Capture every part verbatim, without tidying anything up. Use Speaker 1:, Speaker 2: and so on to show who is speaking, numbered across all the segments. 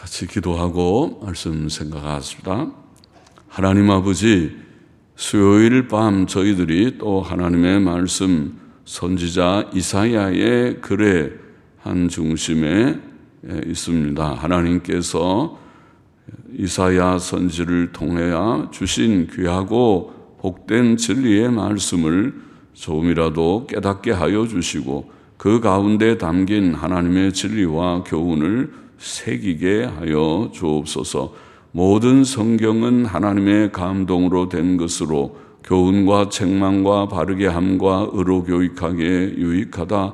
Speaker 1: 같이 기도하고 말씀 생각하겠습니다. 하나님 아버지, 수요일 밤 저희들이 또 하나님의 말씀 선지자 이사야의 글의 한 중심에 있습니다. 하나님께서 이사야 선지를 통하여 주신 귀하고 복된 진리의 말씀을 조금이라도 깨닫게 하여 주시고 그 가운데 담긴 하나님의 진리와 교훈을 새기게 하여 주옵소서. 모든 성경은 하나님의 감동으로 된 것으로 교훈과 책망과 바르게 함과 의로 교육하기에 유익하다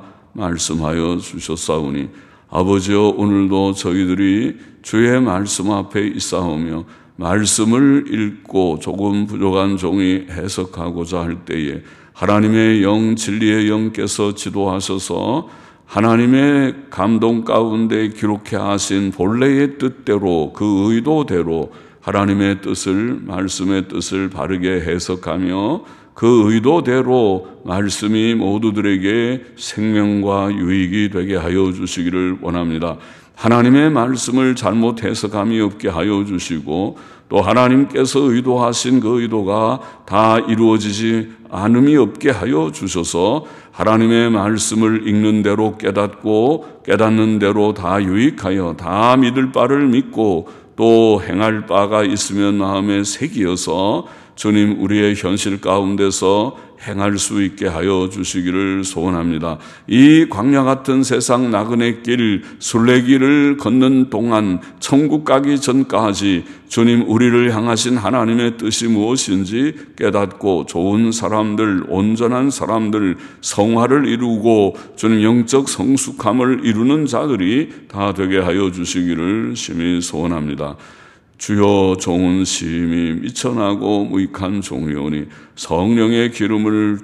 Speaker 1: 말씀하여 주셨사오니 아버지여, 오늘도 저희들이 주의 말씀 앞에 있사오며 말씀을 읽고 조금 부족한 종이 해석하고자 할 때에 하나님의 영, 진리의 영께서 지도하셔서 하나님의 감동 가운데 기록해 하신 본래의 뜻대로, 그 의도대로 하나님의 뜻을, 말씀의 뜻을 바르게 해석하며 그 의도대로 말씀이 모두들에게 생명과 유익이 되게 하여 주시기를 원합니다. 하나님의 말씀을 잘못 해석함이 없게 하여 주시고 또 하나님께서 의도하신 그 의도가 다 이루어지지 않음이 없게 하여 주셔서 하나님의 말씀을 읽는 대로 깨닫고 깨닫는 대로 다 유익하여 다 믿을 바를 믿고 또 행할 바가 있으면 마음에 새기어서 주님 우리의 현실 가운데서 행할 수 있게 하여 주시기를 소원합니다. 이 광야 같은 세상 나그네 길, 순례길을 걷는 동안 천국 가기 전까지 주님 우리를 향하신 하나님의 뜻이 무엇인지 깨닫고 좋은 사람들, 온전한 사람들, 성화를 이루고 주님 영적 성숙함을 이루는 자들이 다 되게 하여 주시기를 심히 소원합니다. 주여, 종은 심히 미천하고 무익한 종이오니 성령의 기름을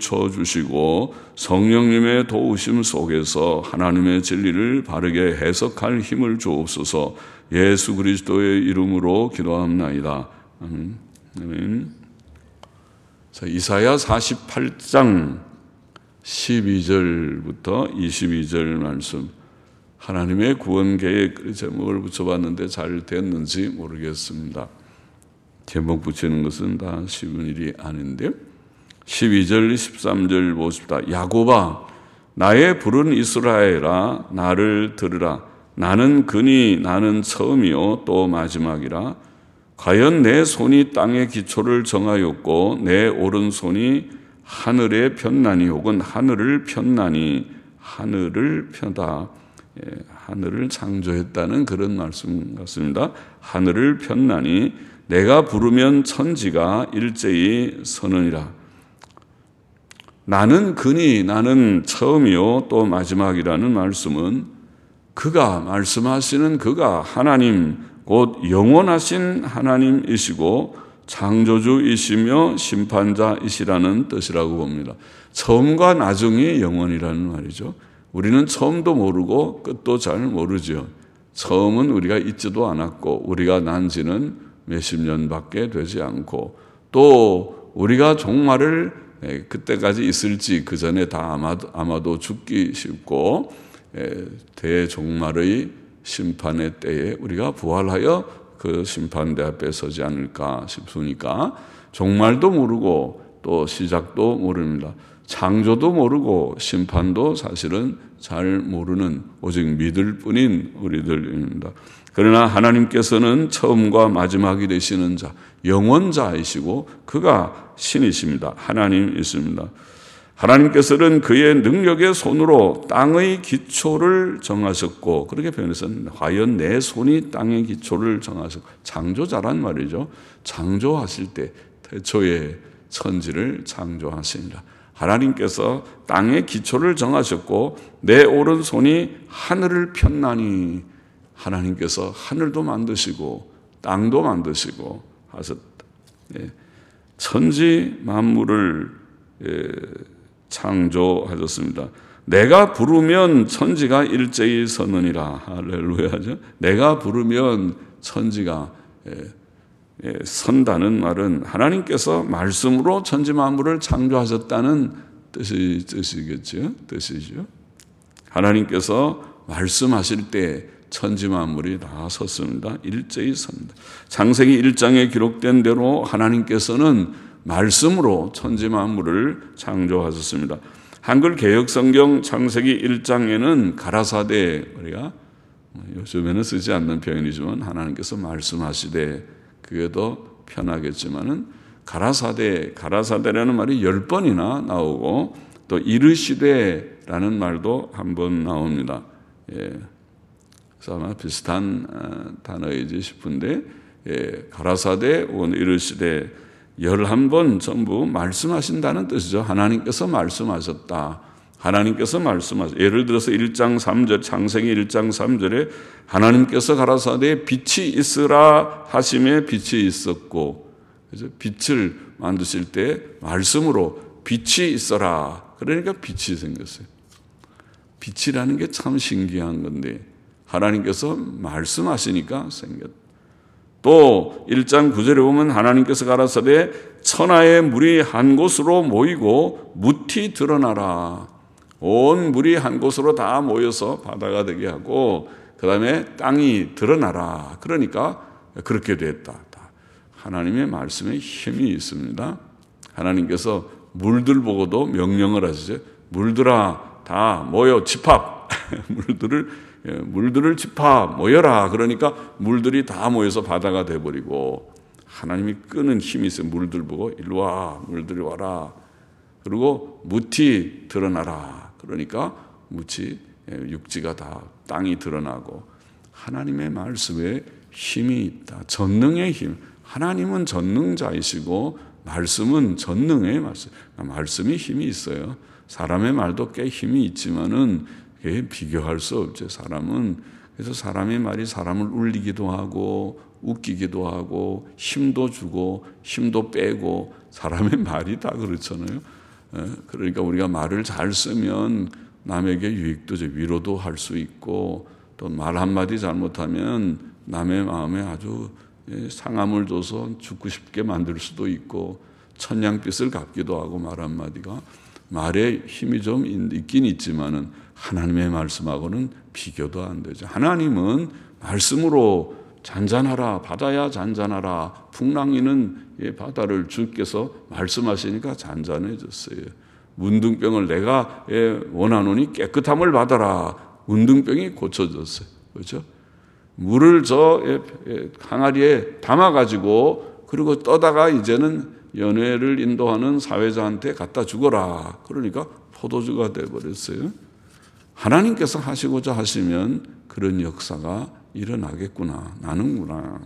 Speaker 1: 쳐주시고 성령님의 도우심 속에서 하나님의 진리를 바르게 해석할 힘을 주옵소서. 예수 그리스도의 이름으로 기도합나이다. 아멘. 아멘. 자, 이사야 사십팔 장 십이 절부터 이십이 절 말씀, 하나님의 구원 계획 제목을 붙여봤는데 잘 됐는지 모르겠습니다. 제목 붙이는 것은 다 쉬운 일이 아닌데 십이 절 십삼 절 보십시다. 야곱아, 나의 부른 이스라엘아, 나를 들으라. 나는 그니 나는 처음이요 또 마지막이라. 과연 내 손이 땅의 기초를 정하였고 내 오른손이 하늘에 폈나니, 혹은 하늘을 폈나니, 하늘을 펴다, 하늘을 창조했다는 그런 말씀 같습니다. 하늘을 폈나니 내가 부르면 천지가 일제히 서느니라. 나는 그니 나는 처음이요 또 마지막이라는 말씀은 그가 말씀하시는 그가 하나님, 곧 영원하신 하나님이시고 창조주이시며 심판자이시라는 뜻이라고 봅니다. 처음과 나중이 영원이라는 말이죠. 우리는 처음도 모르고 끝도 잘 모르죠. 처음은 우리가 있지도 않았고 우리가 난 지는 몇십 년밖에 되지 않고 또 우리가 종말을 그때까지 있을지 그 전에 다 아마도, 아마도 죽기 쉽고 대종말의 심판의 때에 우리가 부활하여 그 심판대 앞에 서지 않을까 싶으니까 종말도 모르고 또 시작도 모릅니다. 창조도 모르고 심판도 사실은 잘 모르는 오직 믿을 뿐인 우리들입니다. 그러나 하나님께서는 처음과 마지막이 되시는 자, 영원자이시고 그가 신이십니다. 하나님이십니다. 하나님께서는 그의 능력의 손으로 땅의 기초를 정하셨고, 그렇게 표현해서는 과연 내 손이 땅의 기초를 정하셨고, 창조자란 말이죠. 창조하실 때 태초에 천지를 창조하시니라. 하나님께서 땅의 기초를 정하셨고 내 오른손이 하늘을 폈나니, 하나님께서 하늘도 만드시고 땅도 만드시고 하셨다. 천지 만물을 창조하셨습니다. 내가 부르면 천지가 일제히 서느니라. 할렐루야죠. 내가 부르면 천지가 선다는 말은 하나님께서 말씀으로 천지 만물을 창조하셨다는 뜻이, 뜻이겠죠. 뜻이죠. 하나님께서 말씀하실 때 천지 만물이 다 섰습니다. 일제히 섭니다. 창세기 일 장에 기록된 대로 하나님께서는 말씀으로 천지 만물을 창조하셨습니다. 한글 개역성경 창세기 일 장에는 가라사대, 우리가 요즘에는 쓰지 않는 표현이지만 하나님께서 말씀하시되, 그게 더 편하겠지만은 가라사대, 가라사대라는 말이 열 번이나 나오고 또 이르시되라는 말도 한 번 나옵니다. 예. 그래서 아마 비슷한 단어이지 싶은데, 예. 가라사대 혹은 이르시되 열한 번 전부 말씀하신다는 뜻이죠. 하나님께서 말씀하셨다. 하나님께서 말씀하셨다. 예를 들어서 일 장 삼 절, 창세기 일 장 삼 절에 하나님께서 가라사대 빛이 있으라 하심에 빛이 있었고, 그래서 빛을 만드실 때 말씀으로 빛이 있어라. 그러니까 빛이 생겼어요. 빛이라는 게 참 신기한 건데 하나님께서 말씀하시니까 생겼다. 또 일 장 구 절에 보면 하나님께서 가라사대 천하의 물이 한 곳으로 모이고 무티 드러나라. 온 물이 한 곳으로 다 모여서 바다가 되게 하고 그 다음에 땅이 드러나라. 그러니까 그렇게 됐다. 하나님의 말씀에 힘이 있습니다. 하나님께서 물들 보고도 명령을 하시죠. 물들아 다 모여 집합. 물들을 물들을 집합 모여라. 그러니까 물들이 다 모여서 바다가 돼버리고, 하나님이 끄는 힘이 있어요. 물들 보고 일로 와, 물들이 와라. 그리고 무티 드러나라. 그러니까 무치, 육지가 다 땅이 드러나고, 하나님의 말씀에 힘이 있다. 전능의 힘. 하나님은 전능자이시고 말씀은 전능의 말씀. 말씀이 힘이 있어요. 사람의 말도 꽤 힘이 있지만은 그게 비교할 수 없죠. 사람은. 그래서 사람의 말이 사람을 울리기도 하고 웃기기도 하고 힘도 주고 힘도 빼고, 사람의 말이 다 그렇잖아요. 그러니까 우리가 말을 잘 쓰면 남에게 유익도, 위로도 할 수 있고, 또 말 한마디 잘못하면 남의 마음에 아주 상함을 줘서 죽고 싶게 만들 수도 있고, 천냥빚을 갚기도 하고, 말 한마디가. 말에 힘이 좀 있긴 있지만은 하나님의 말씀하고는 비교도 안 되죠. 하나님은 말씀으로 잔잔하라, 바다야 잔잔하라. 풍랑이는 바다를 주께서 말씀하시니까 잔잔해졌어요. 문둥병을 내가 원하노니 깨끗함을 받아라. 문둥병이 고쳐졌어요. 그렇죠? 물을 저 항아리에 담아가지고, 그리고 떠다가 이제는 연회를 인도하는 사회자한테 갖다 주거라. 그러니까 포도주가 돼버렸어요. 하나님께서 하시고자 하시면 그런 역사가 일어나겠구나, 나는구나.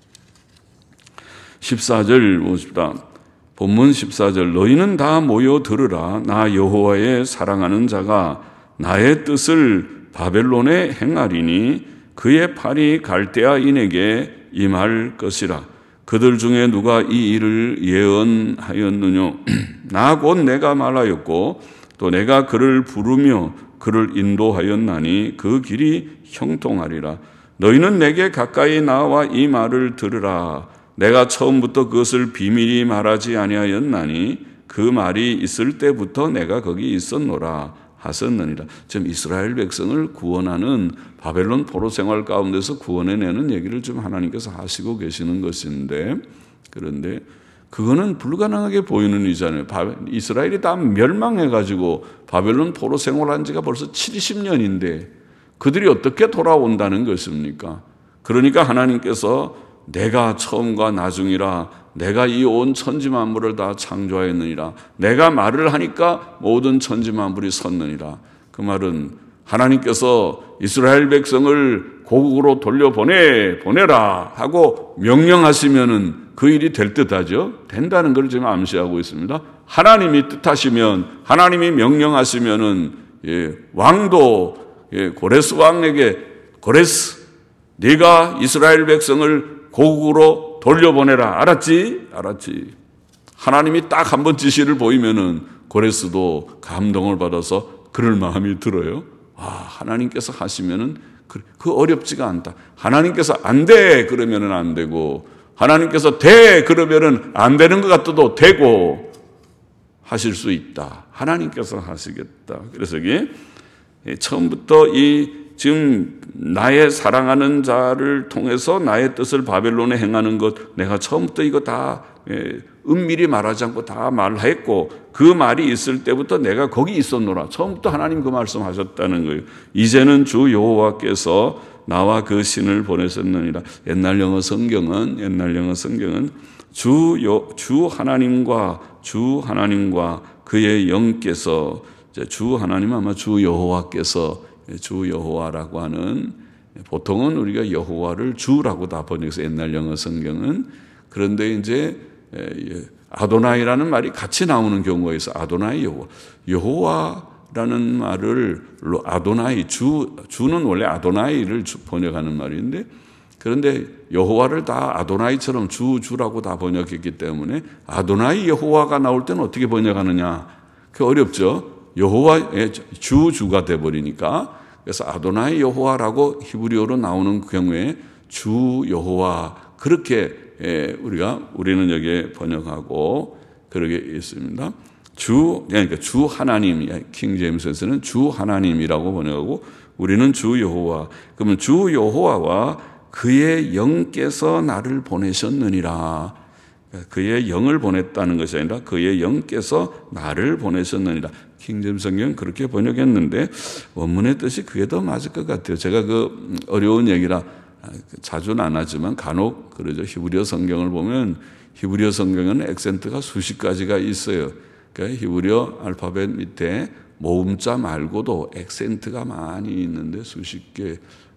Speaker 1: 십사 절 보십시다. 본문 십사 절, 너희는 다 모여 들으라. 나 여호와의 사랑하는 자가 나의 뜻을 바벨론에 행하리니 그의 팔이 갈대아인에게 임할 것이라. 그들 중에 누가 이 일을 예언하였느뇨? 나 곧 내가 말하였고 또 내가 그를 부르며 그를 인도하였나니 그 길이 형통하리라. 너희는 내게 가까이 나와 이 말을 들으라. 내가 처음부터 그것을 비밀히 말하지 아니하였나니 그 말이 있을 때부터 내가 거기 있었노라 하셨느니라. 지금 이스라엘 백성을 구원하는 바벨론 포로 생활 가운데서 구원해내는 얘기를 좀 하나님께서 하시고 계시는 것인데, 그런데 그거는 불가능하게 보이는 일이잖아요. 이스라엘이 다 멸망해가지고 바벨론 포로 생활한 지가 벌써 칠십 년인데 그들이 어떻게 돌아온다는 것입니까? 그러니까 하나님께서 내가 처음과 나중이라, 내가 이 온 천지 만물을 다 창조하였느니라, 내가 말을 하니까 모든 천지 만물이 섰느니라. 그 말은 하나님께서 이스라엘 백성을 고국으로 돌려보내 보내라 하고 명령하시면은 그 일이 될 듯하죠. 된다는 걸 지금 암시하고 있습니다. 하나님이 뜻하시면, 하나님이 명령하시면은 예, 왕도 예, 고레스 왕에게, 고레스, 네가 이스라엘 백성을 고국으로 돌려보내라. 알았지? 알았지. 하나님이 딱 한 번 지시를 보이면은 고레스도 감동을 받아서 그럴 마음이 들어요. 아, 하나님께서 하시면은 그, 그 어렵지가 않다. 하나님께서 안 돼 그러면은 안 되고, 하나님께서 돼 그러면은 안 되는 것 같아도 되고 하실 수 있다. 하나님께서 하시겠다. 그래서 이게 처음부터 이 지금 나의 사랑하는 자를 통해서 나의 뜻을 바벨론에 행하는 것, 내가 처음부터 이거 다 은밀히 말하지 않고 다 말했고, 그 말이 있을 때부터 내가 거기 있었노라. 처음부터 하나님 그 말씀하셨다는 거예요. 이제는 주 여호와께서 나와 그 신을 보내셨느니라. 옛날 영어 성경은 옛날 영어 성경은 주, 여, 주 하나님과 주 하나님과 그의 영께서, 주 하나님 아마 주 여호와께서, 주 여호와라고 하는, 보통은 우리가 여호와를 주라고 다 번역해서 옛날 영어 성경은. 그런데 이제 아도나이라는 말이 같이 나오는 경우가 있어. 아도나이 여호와. 여호와라는 말을 아도나이, 주, 주는 원래 아도나이를 번역하는 말인데, 그런데 여호와를 다 아도나이처럼 주, 주라고 다 번역했기 때문에 아도나이 여호와가 나올 때는 어떻게 번역하느냐. 그게 어렵죠. 여호와의 주, 주가 돼버리니까. 그래서 아도나이 여호와라고 히브리어로 나오는 경우에 주 여호와, 그렇게 우리가, 우리는 여기에 번역하고 그러게 있습니다. 주, 그러니까 주 하나님, 킹 제임스에서는 주 하나님이라고 번역하고 우리는 주 여호와. 그러면 주 여호와와 그의 영께서 나를 보내셨느니라. 그의 영을 보냈다는 것이 아니라 그의 영께서 나를 보내셨느니라. 킹제임스 성경 그렇게 번역했는데 원문의 뜻이 그게 더 맞을 것 같아요. 제가 그 어려운 얘기라 자주는 안 하지만 간혹 그러죠. 히브리어 성경을 보면 히브리어 성경은 액센트가 수십 가지가 있어요. 그러니까 히브리어 알파벳 밑에 모음자 말고도 액센트가 많이 있는데 수십 개,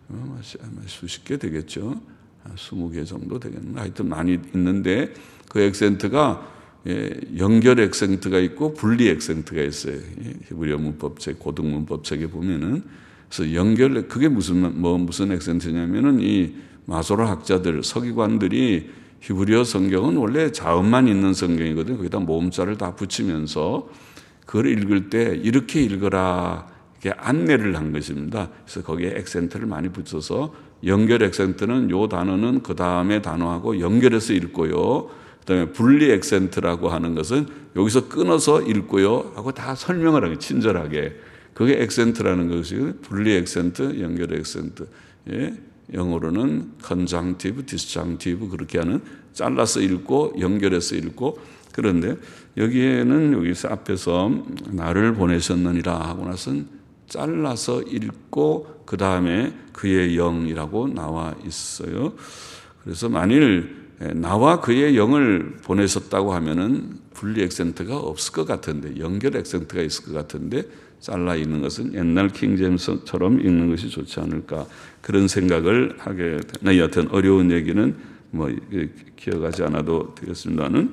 Speaker 1: 수십 개 되겠죠. 스무 개 정도 되겠는데 하여튼 많이 있는데 그 액센트가 연결 액센트가 있고 분리 액센트가 있어요. 히브리어 문법책, 고등 문법책에 보면은. 그래서 연결, 그게 무슨, 뭐, 무슨 액센트냐면은 이 마소라 학자들, 서기관들이 히브리어 성경은 원래 자음만 있는 성경이거든요. 거기다 모음자를 다 붙이면서 그걸 읽을 때 이렇게 읽어라. 이렇게 안내를 한 것입니다. 그래서 거기에 액센트를 많이 붙여서 연결 액센트는 요 단어는 그 다음에 단어하고 연결해서 읽고요. 그 다음에 분리 액센트라고 하는 것은 여기서 끊어서 읽고요. 하고 다 설명을 하게, 친절하게. 그게 액센트라는 것이 분리 액센트, 연결 액센트. 예. 영어로는 conjunctive, disjunctive 그렇게 하는 잘라서 읽고 연결해서 읽고. 그런데 여기에는 여기서 앞에서 나를 보내셨느니라 하고 나서는 잘라서 읽고 그 다음에 그의 영이라고 나와 있어요. 그래서 만일 나와 그의 영을 보내셨다고 하면은 분리 액센트가 없을 것 같은데, 연결 액센트가 있을 것 같은데 잘라 읽는 것은 옛날 킹제임스처럼 읽는 것이 좋지 않을까, 그런 생각을 하게 되나. 여하튼 어려운 얘기는 뭐 기억하지 않아도 되겠습니다는.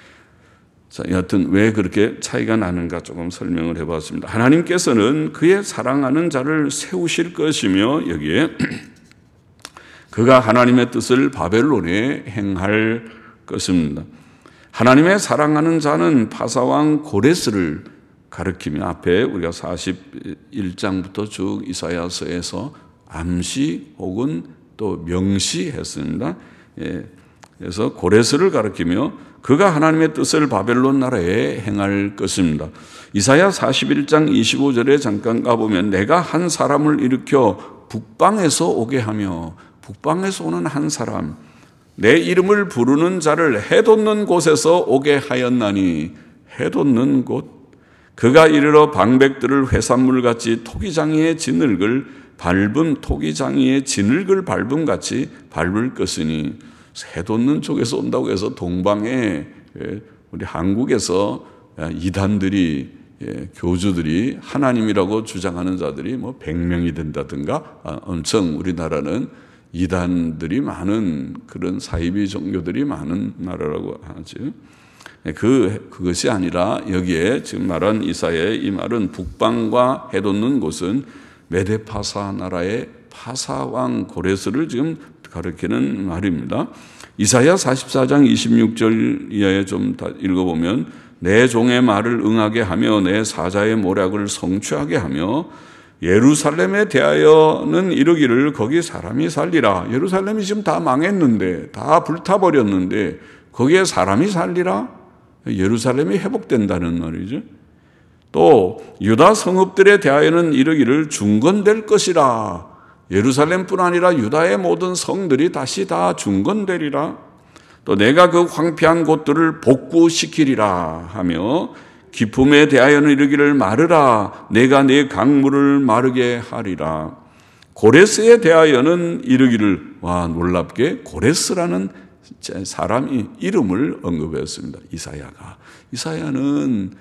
Speaker 1: 자, 여하튼 왜 그렇게 차이가 나는가 조금 설명을 해봤습니다. 하나님께서는 그의 사랑하는 자를 세우실 것이며 여기에 그가 하나님의 뜻을 바벨론에 행할 것입니다. 하나님의 사랑하는 자는 파사왕 고레스를 가리키며 앞에 우리가 사십일 장부터 쭉 이사야서에서 암시 혹은 또 명시했습니다. 예, 그래서 고레스를 가리키며 그가 하나님의 뜻을 바벨론 나라에 행할 것입니다. 이사야 사십일 장 이십오 절에 잠깐 가보면 내가 한 사람을 일으켜 북방에서 오게 하며, 북방에서 오는 한 사람, 내 이름을 부르는 자를 해돋는 곳에서 오게 하였나니, 해돋는 곳, 그가 이르러 방백들을 회산물같이 토기장이의 진흙을 밟음, 토기장이의 진흙을 밟음같이 밟을 것이니, 해돋는 쪽에서 온다고 해서 동방에 우리 한국에서 이단들이, 교주들이 하나님이라고 주장하는 자들이 뭐 백 명이 된다든가, 엄청 우리나라는 이단들이 많은 그런 사이비 종교들이 많은 나라라고 하지. 그, 그것이 아니라 여기에 지금 말한 이사야의 이 말은 북방과 해돋는 곳은 메데파사 나라의 파사왕 고레스를 지금 가리키는 말입니다. 이사야 사십사 장 이십육 절 이하에 좀 다 읽어보면 내 종의 말을 응하게 하며 내 사자의 모략을 성취하게 하며 예루살렘에 대하여는 이르기를 거기 사람이 살리라. 예루살렘이 지금 다 망했는데, 다 불타버렸는데 거기에 사람이 살리라? 예루살렘이 회복된다는 말이죠. 또 유다 성읍들에 대하여는 이르기를 중건될 것이라. 예루살렘뿐 아니라 유다의 모든 성들이 다시 다 중건되리라. 또 내가 그 황폐한 곳들을 복구시키리라 하며 기품에 대하여는 이르기를 마르라. 내가 내 강물을 마르게 하리라. 고레스에 대하여는 이르기를, 와, 놀랍게 고레스라는 사람이 이름을 언급했습니다. 이사야가. 이사야는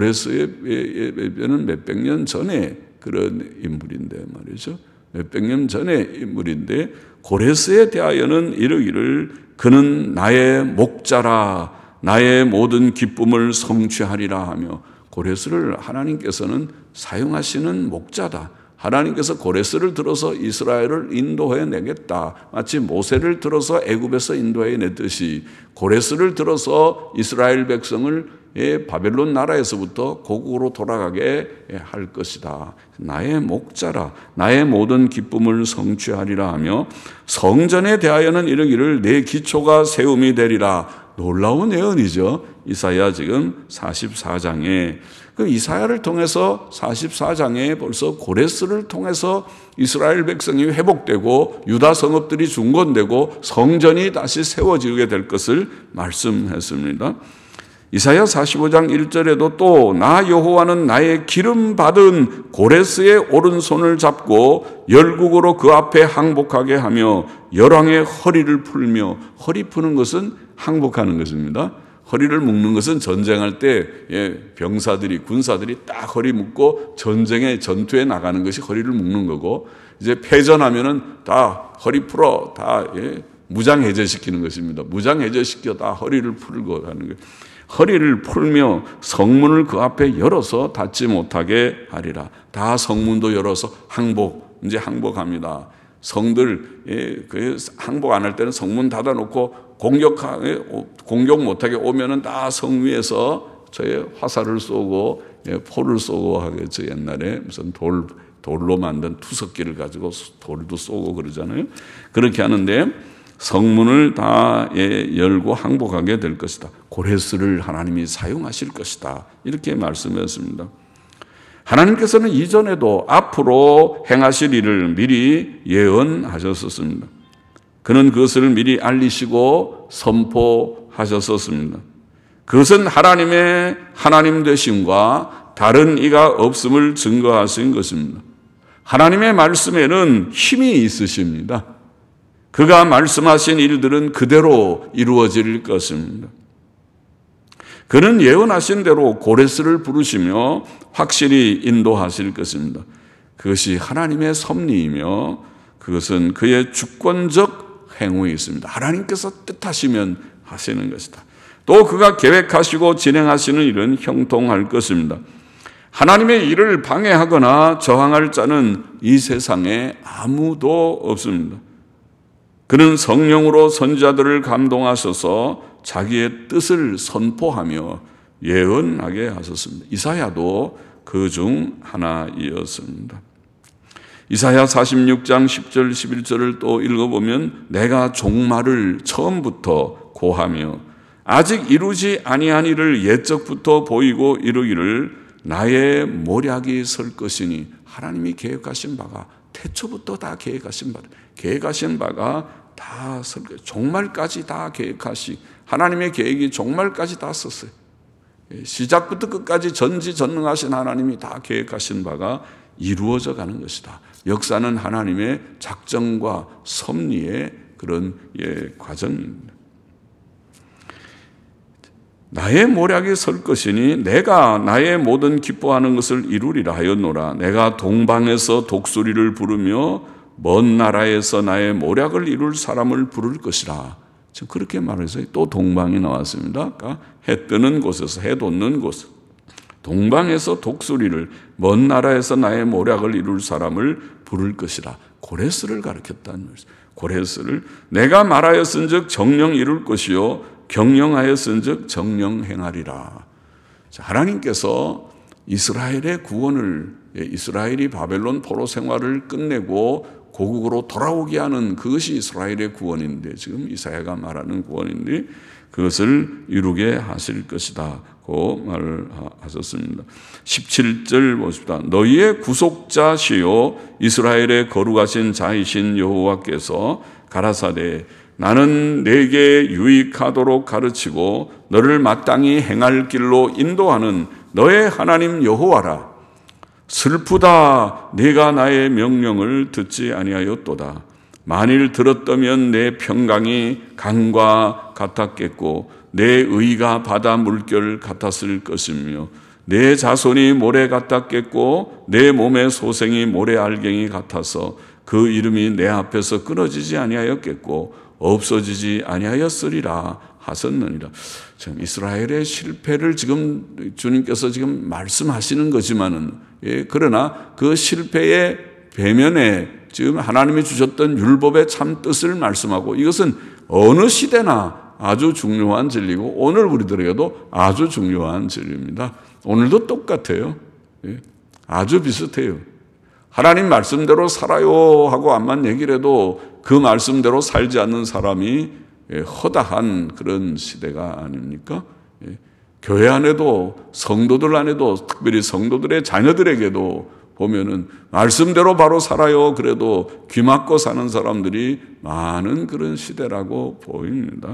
Speaker 1: 고레스에는 몇백 년 전에 그런 인물인데 말이죠. 몇백 년 전의 인물인데 고레스에 대하여는 이르기를 그는 나의 목자라. 나의 모든 기쁨을 성취하리라 하며, 고레스를 하나님께서는 사용하시는 목자다. 하나님께서 고레스를 들어서 이스라엘을 인도해 내겠다. 마치 모세를 들어서 애굽에서 인도해 냈듯이 고레스를 들어서 이스라엘 백성을 바벨론 나라에서부터 고국으로 돌아가게 할 것이다. 나의 목자라. 나의 모든 기쁨을 성취하리라 하며 성전에 대하여는 이르기를 내 기초가 세움이 되리라. 놀라운 예언이죠. 이사야 지금 사십사 장에. 그 이사야를 통해서 사십사 장에 벌써 고레스를 통해서 이스라엘 백성이 회복되고 유다 성읍들이 중건되고 성전이 다시 세워지게 될 것을 말씀했습니다. 이사야 사십오 장 일 절에도 또 나 여호와는 나의 기름 받은 고레스의 오른손을 잡고 열국으로 그 앞에 항복하게 하며 열왕의 허리를 풀며, 허리 푸는 것은 항복하는 것입니다. 허리를 묶는 것은 전쟁할 때 병사들이, 군사들이 딱 허리 묶고 전쟁에, 전투에 나가는 것이 허리를 묶는 거고, 이제 패전하면은 다 허리 풀어, 다 무장 해제시키는 것입니다. 무장 해제시켜 다 허리를 풀고 하는 거예요. 허리를 풀며 성문을 그 앞에 열어서 닫지 못하게 하리라. 다 성문도 열어서 항복, 이제 항복합니다. 성들, 항복 안 할 때는 성문 닫아놓고 공격, 공격 못하게 오면은 다 성 위에서 저의 화살을 쏘고 포를 쏘고 하겠죠. 옛날에 무슨 돌, 돌로 만든 투석기를 가지고 돌도 쏘고 그러잖아요. 그렇게 하는데 성문을 다 열고 항복하게 될 것이다. 고레스를 하나님이 사용하실 것이다. 이렇게 말씀했습니다. 하나님께서는 이전에도 앞으로 행하실 일을 미리 예언하셨었습니다. 그는 그것을 미리 알리시고 선포하셨었습니다. 그것은 하나님의 하나님 되심과 다른 이가 없음을 증거하신 것입니다. 하나님의 말씀에는 힘이 있으십니다. 그가 말씀하신 일들은 그대로 이루어질 것입니다. 그는 예언하신 대로 고레스를 부르시며 확실히 인도하실 것입니다. 그것이 하나님의 섭리이며 그것은 그의 주권적 행위에 있습니다. 하나님께서 뜻하시면 하시는 것이다. 또 그가 계획하시고 진행하시는 일은 형통할 것입니다. 하나님의 일을 방해하거나 저항할 자는 이 세상에 아무도 없습니다. 그는 성령으로 선지자들을 감동하셔서 자기의 뜻을 선포하며 예언하게 하셨습니다. 이사야도 그 중 하나이었습니다. 이사야 사십육 장 십 절 십일 절을 또 읽어보면 내가 종말을 처음부터 고하며 아직 이루지 아니한 일을 옛적부터 보이고 이루기를 나의 모략이 설 것이니, 하나님이 계획하신 바가 태초부터 다 계획하신 바, 계획하신 바가 다 설 것이고 종말까지 다 계획하시, 하나님의 계획이 종말까지 다 썼어요. 시작부터 끝까지 전지전능하신 하나님이 다 계획하신 바가 이루어져 가는 것이다. 역사는 하나님의 작정과 섭리의 그런 예, 과정입니다. 나의 모략이 설 것이니 내가 나의 모든 기뻐하는 것을 이루리라 하였노라. 내가 동방에서 독수리를 부르며 먼 나라에서 나의 모략을 이룰 사람을 부를 것이라. 지금 그렇게 말해서 또 동방이 나왔습니다. 그러니까 해 뜨는 곳에서, 해 돋는 곳, 동방에서 독수리를, 먼 나라에서 나의 모략을 이룰 사람을 부를 것이라. 고레스를 가르쳤다는 말이죠. 고레스를 내가 말하였은즉 정령 이룰 것이요 경영하였은즉 정령 행하리라. 하나님께서 이스라엘의 구원을, 이스라엘이 바벨론 포로 생활을 끝내고 고국으로 돌아오게 하는 그것이 이스라엘의 구원인데, 지금 이사야가 말하는 구원인데, 그것을 이루게 하실 것이다 고 말을 하셨습니다. 십칠 절 보십시다. 너희의 구속자시요 이스라엘의 거룩하신 자이신 여호와께서 가라사대 나는 내게 유익하도록 가르치고 너를 마땅히 행할 길로 인도하는 너의 하나님 여호와라. 슬프다 내가 나의 명령을 듣지 아니하였도다. 만일 들었다면 내 평강이 강과 같았겠고 내 의가 바다 물결 같았을 것이며 내 자손이 모래 같았겠고 내 몸의 소생이 모래 알갱이 같아서 그 이름이 내 앞에서 끊어지지 아니하였겠고 없어지지 아니하였으리라 하셨느니라. 참 이스라엘의 실패를 지금 주님께서 지금 말씀하시는 거지만은 예, 그러나 그 실패의 배면에 지금 하나님이 주셨던 율법의 참 뜻을 말씀하고 이것은 어느 시대나 아주 중요한 진리고 오늘 우리들에게도 아주 중요한 진리입니다. 오늘도 똑같아요. 예, 아주 비슷해요. 하나님 말씀대로 살아요 하고 암만 얘기를 해도 그 말씀대로 살지 않는 사람이 허다한 그런 시대가 아닙니까? 교회 안에도 성도들 안에도 특별히 성도들의 자녀들에게도 보면은 말씀대로 바로 살아요 그래도 귀 막고 사는 사람들이 많은 그런 시대라고 보입니다.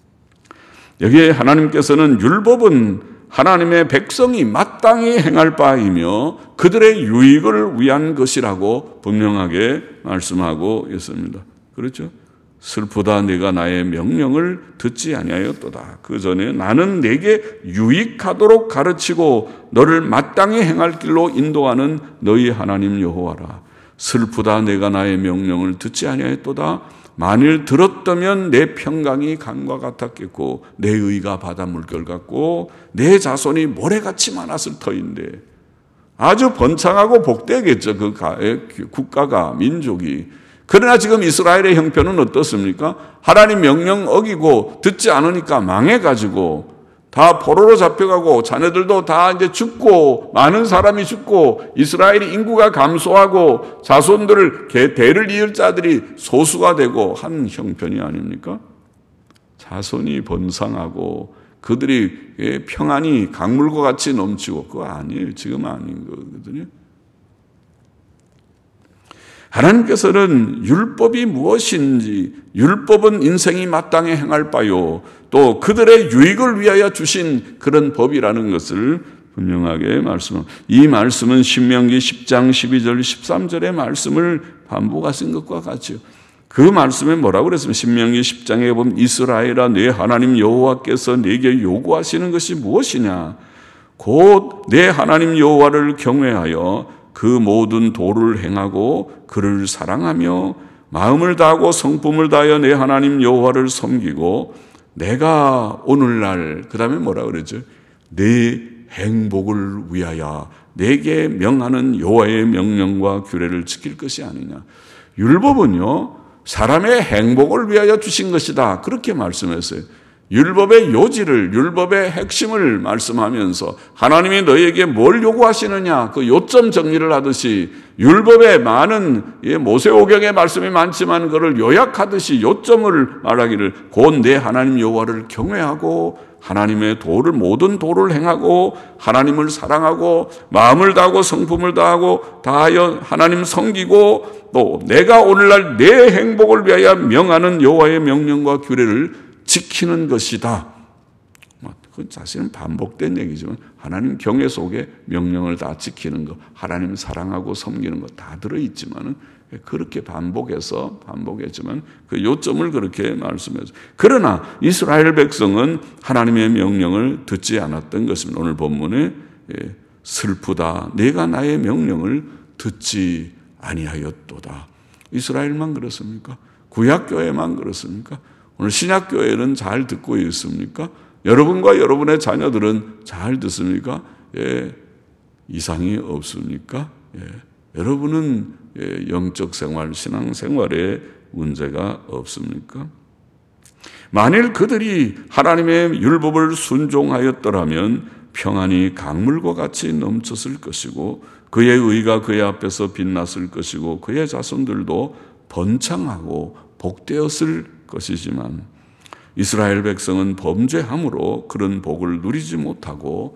Speaker 1: 여기에 하나님께서는 율법은 하나님의 백성이 마땅히 행할 바이며 그들의 유익을 위한 것이라고 분명하게 말씀하고 있습니다. 그렇죠? 슬프다 내가 나의 명령을 듣지 아니하였도다. 그 전에 나는 내게 유익하도록 가르치고 너를 마땅히 행할 길로 인도하는 너희 하나님 여호와라. 슬프다 내가 나의 명령을 듣지 아니하였도다. 만일 들었다면 내 평강이 강과 같았겠고 내 의가 바다 물결 같고 내 자손이 모래같이 많았을 터인데 아주 번창하고 복되겠죠. 그 국가가 민족이. 그러나 지금 이스라엘의 형편은 어떻습니까? 하나님 명령 어기고 듣지 않으니까 망해가지고 다 포로로 잡혀가고 자녀들도 다 이제 죽고 많은 사람이 죽고 이스라엘의 인구가 감소하고 자손들을 대를 이을 자들이 소수가 되고 한 형편이 아닙니까? 자손이 번성하고 그들이 평안이 강물과 같이 넘치고 그거 아니에요. 지금 아닌 거거든요. 하나님께서는 율법이 무엇인지 율법은 인생이 마땅히 행할 바요 또 그들의 유익을 위하여 주신 그런 법이라는 것을 분명하게 말씀합니다. 이 말씀은 신명기 십 장 십이 절 십삼 절의 말씀을 반복하신 것과 같죠. 그 말씀에 뭐라고 그랬습니까? 신명기 십 장에 보면 이스라엘아 내 하나님 여호와께서 네게 요구하시는 것이 무엇이냐 곧 내 하나님 여호와를 경외하여 그 모든 도를 행하고 그를 사랑하며 마음을 다하고 성품을 다하여 내 하나님 여호와를 섬기고 내가 오늘날 그 다음에 뭐라 그러죠? 내 행복을 위하여 내게 명하는 여호와의 명령과 규례를 지킬 것이 아니냐. 율법은요 사람의 행복을 위하여 주신 것이다 그렇게 말씀했어요. 율법의 요지를 율법의 핵심을 말씀하면서 하나님이 너희에게 뭘 요구하시느냐 그 요점 정리를 하듯이 율법에 많은 모세오경의 말씀이 많지만 그를 요약하듯이 요점을 말하기를 곧 내 하나님 여호와를 경외하고 하나님의 도를 모든 도를 행하고 하나님을 사랑하고 마음을 다하고 성품을 다하고 다하여 하나님 섬기고 또 내가 오늘날 내 행복을 위하여 명하는 여호와의 명령과 규례를 지키는 것이다. 그건 사실은 반복된 얘기지만 하나님 경외 속에 명령을 다 지키는 것, 하나님 사랑하고 섬기는 것 다 들어있지만 그렇게 반복해서 반복했지만 그 요점을 그렇게 말씀해서 그러나 이스라엘 백성은 하나님의 명령을 듣지 않았던 것입니다. 오늘 본문에 슬프다 내가 나의 명령을 듣지 아니하였도다. 이스라엘만 그렇습니까? 구약교회만 그렇습니까? 오늘 신약교회는 잘 듣고 있습니까? 여러분과 여러분의 자녀들은 잘 듣습니까? 예, 이상이 없습니까? 예, 여러분은 예, 영적 생활, 신앙 생활에 문제가 없습니까? 만일 그들이 하나님의 율법을 순종하였더라면 평안이 강물과 같이 넘쳤을 것이고 그의 의가 그의 앞에서 빛났을 것이고 그의 자손들도 번창하고 복되었을 것이지만 이스라엘 백성은 범죄함으로 그런 복을 누리지 못하고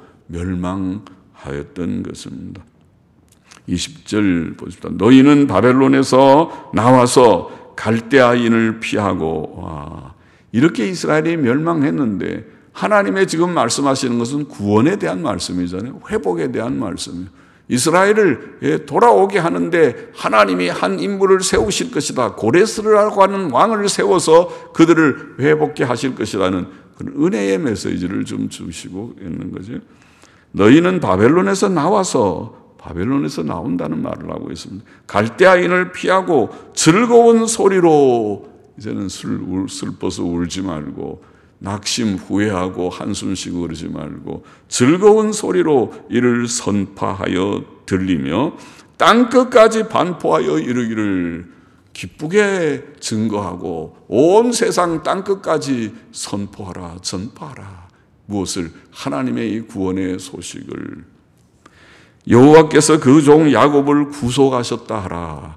Speaker 1: 멸망하였던 것입니다. 이십 절 보십시다. 너희는 바벨론에서 나와서 갈대아인을 피하고, 와, 이렇게 이스라엘이 멸망했는데 하나님의 지금 말씀하시는 것은 구원에 대한 말씀이잖아요. 회복에 대한 말씀이에요. 이스라엘을 돌아오게 하는데 하나님이 한 인물을 세우실 것이다. 고레스라고 하는 왕을 세워서 그들을 회복케 하실 것이라는 그런 은혜의 메시지를 좀 주시고 있는 거죠. 너희는 바벨론에서 나와서, 바벨론에서 나온다는 말을 하고 있습니다. 갈대아인을 피하고 즐거운 소리로, 이제는 슬, 슬퍼서 울지 말고 낙심 후회하고 한숨 쉬고 그러지 말고 즐거운 소리로 이를 선포하여 들리며 땅끝까지 반포하여 이르기를, 기쁘게 증거하고 온 세상 땅끝까지 선포하라, 전파하라. 무엇을? 하나님의 이 구원의 소식을. 여호와께서 그 종 야곱을 구속하셨다 하라.